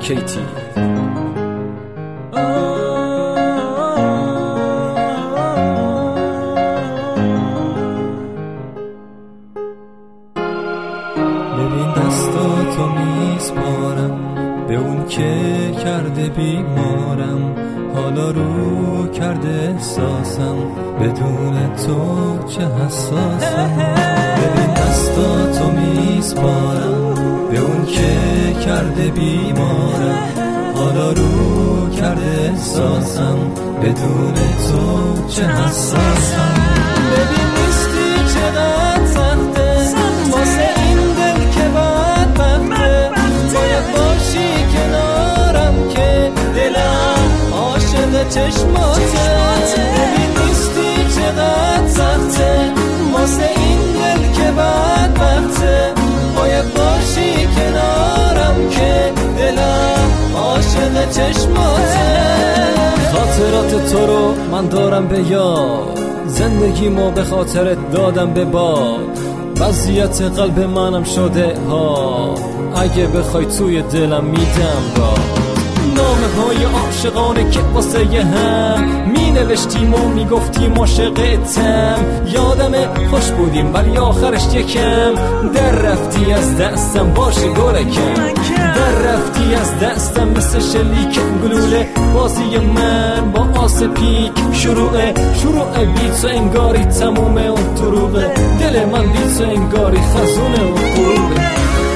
کیتی. ببین دستاتو میسپارم به اون که کرده بیمارم، حالا رو کرده احساسم بدون تو چه حساسم. ببین دستاتو میسپارم به اون که کرده بیمارم، حالا رو کرده احساسم بدون تو چه حساسم. ببین نیستی چقدر سخته واسه این دل که بدبخته، باید باشی کنارم که دلم عاشق چشماته. ببین نیستی چقدر سخته واسه این دل که بدبخته، باید باشی کنارم که دلم عاشق چشماته. خاطرات تو رو من دارم به یاد، زندگیمو به خاطرت دادم به باد، وضعیت قلب منم شده ها، اگه بخوای توی دلم میدم با نامه های عاشقانه که واسه هم می نوشتیم و می گفتیم عاشقتم. یادمه خوش بودیم ولی آخرش یکم در رفتی از دستم، باشی گلکم در رفتی از دستم مثل شلیک گلوله. بازی من با آس پیک شروع بی تو انگاری تمومه اون دروغه، دل من بی تو انگاری خزونه اون غروبه.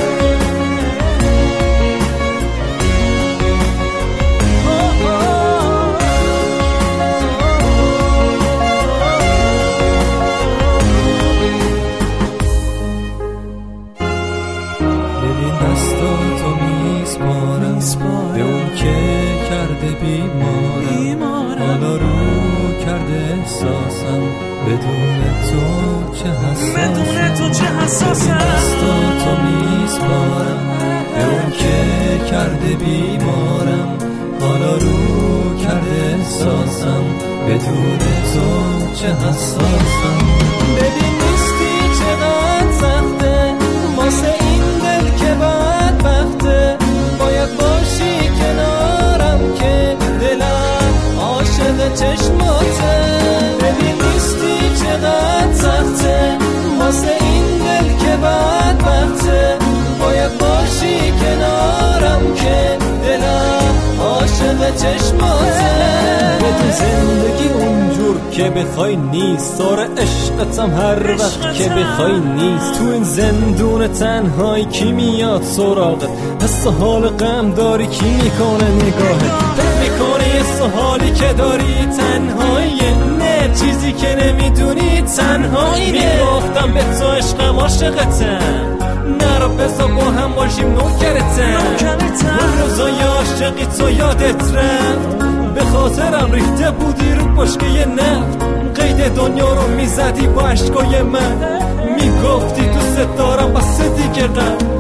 دستاتو میسپارم به اون که کرده بیمارم، حالا رو کرده احساسم بدون تو چه حساسم. دستاتو میسپارم به اون که کرده بیمارم، حالا رو کرده احساسم بدون تو چه حساسم. ببین نیستی چقدر سخته واسه این دل که بدبخته، باید باشی کنارم که دلم عاشق چشماته. ببین نیستی چقدر سخته واسه این دل که بدبخته، باید باشی کنارم که دلم عاشق چشماته. بدون زندگی اونجور که بخوای نیست، داره عشقتم هر وقت که بخوای نیست. تو این زندون تنهایی کی میاد سراغت، حس حال غم داری کی میکنه نگاهت، فکر میکنی حس حالی که داری تنهایی نه، چیزی که نمیدونی تنهایی. میگفتم به تو عشقم عاشقتم، نرو بزا با هم باشیم نوکرتم. اون روزای عاشقی تو یادت رفت، به خاطرم ریخته بودی رو بشکه نفت، قید دنیا رو میزدی با عشقای من، میگفتی دوست دارم بس دیگه غم.